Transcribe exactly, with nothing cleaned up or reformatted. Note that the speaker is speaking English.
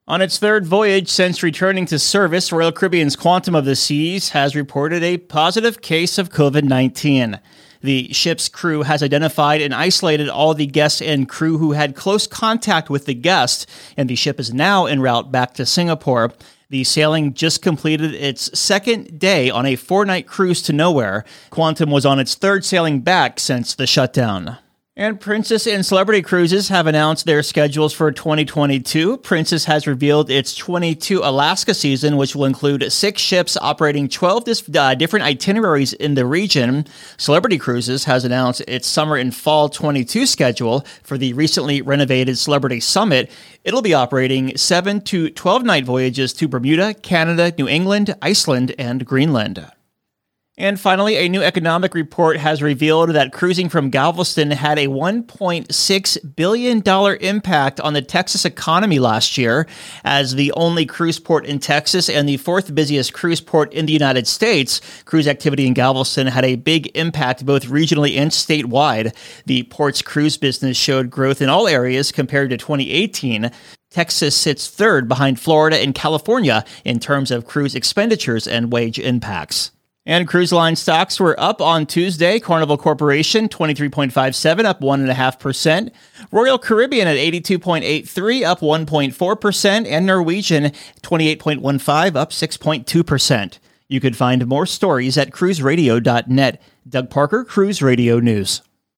On its third voyage since returning to service, Royal Caribbean's Quantum of the Seas has reported a positive case of covid nineteen. The ship's crew has identified and isolated all the guests and crew who had close contact with the guest, and the ship is now en route back to Singapore. The sailing just completed its second day on a four-night cruise to nowhere. Quantum was on its third sailing back since the shutdown. And Princess and Celebrity Cruises have announced their schedules for twenty twenty-two. Princess has revealed its twenty-two Alaska season, which will include six ships operating twelve dis- uh, different itineraries in the region. Celebrity Cruises has announced its summer and fall twenty-two schedule for the recently renovated Celebrity Summit. It'll be operating seven to twelve night voyages to Bermuda, Canada, New England, Iceland, and Greenland. And finally, a new economic report has revealed that cruising from Galveston had a one point six billion dollars impact on the Texas economy last year. As the only cruise port in Texas and the fourth busiest cruise port in the United States, cruise activity in Galveston had a big impact both regionally and statewide. The port's cruise business showed growth in all areas compared to twenty eighteen. Texas sits third behind Florida and California in terms of cruise expenditures and wage impacts. And cruise line stocks were up on Tuesday. Carnival Corporation, twenty-three point five seven, up one point five percent. Royal Caribbean at eighty-two point eight three, up one point four percent. And Norwegian, twenty-eight point one five, up six point two percent. You could find more stories at cruise radio dot net. Doug Parker, Cruise Radio News.